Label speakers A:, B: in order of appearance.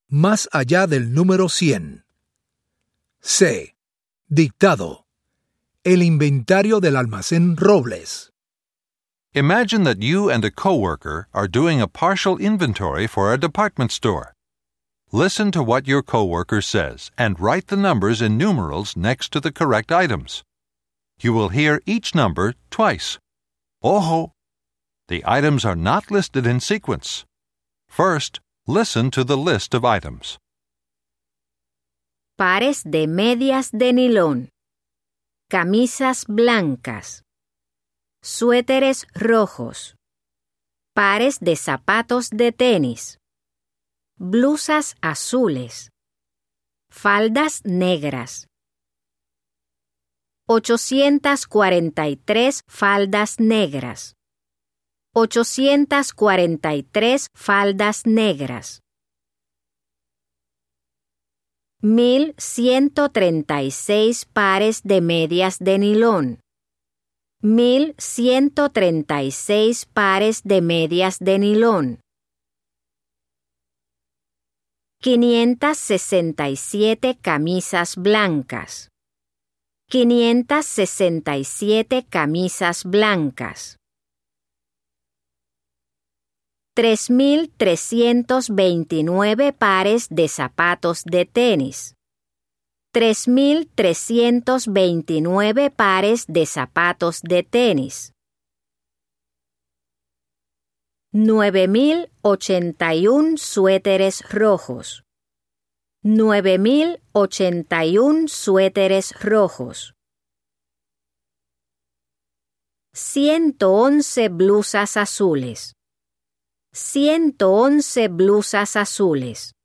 A: más allá del número 100. C. Dictado. El inventario del almacén Robles.
B: Imagine that you and a coworker are doing a partial inventory for a department store. Listen to what your coworker says and write the numbers in numerals next to the correct items. You will hear each number twice. Ojo! The items are not listed in sequence. First, listen to the list of items.
C: Pares de medias de nilón. Camisas blancas. Suéteres rojos. Pares de zapatos de tenis. Blusas azules. Faldas negras. 843 faldas negras. 843 faldas negras. 1136 pares de medias de nilón. 1136 pares de medias de nilón. 567 camisas blancas. 567 camisas blancas. 3.329 pares de zapatos de tenis. 3.329 pares de zapatos de tenis. 9.081 suéteres rojos. 9.081 suéteres rojos. 111 blusas azules. 111 blusas azules.